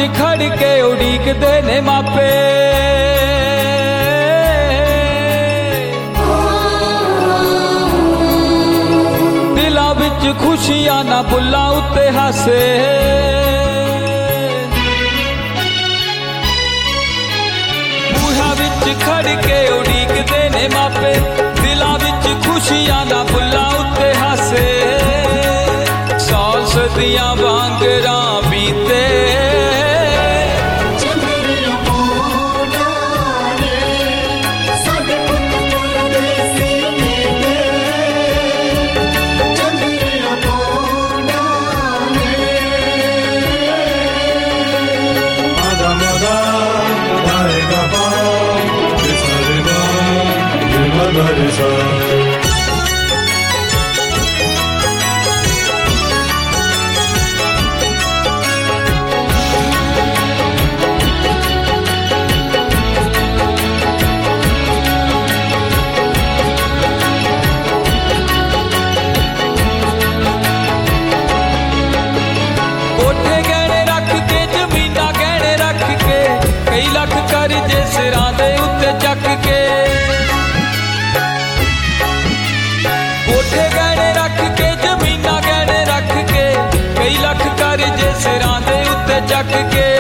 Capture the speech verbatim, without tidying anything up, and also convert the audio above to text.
खड़ के उड़ीकदे ने मापे, दिलां विच खुशियां ना बुल्लां उत्ते हासे। बूहा विच खड़ के उड़ीकदे ने मापे, दिलां विच खुशियां ना बुल्लां उत्ते हासे। सौ सदियां वांगरां बीते, कोठे गहने रख के जमीना गहने रख के, कई लख करजे सिरां दे उत्ते चक के। कोठे गहने रख के जमीना गहने रख के, कई लख करजे सिरां दे उत्ते चक के।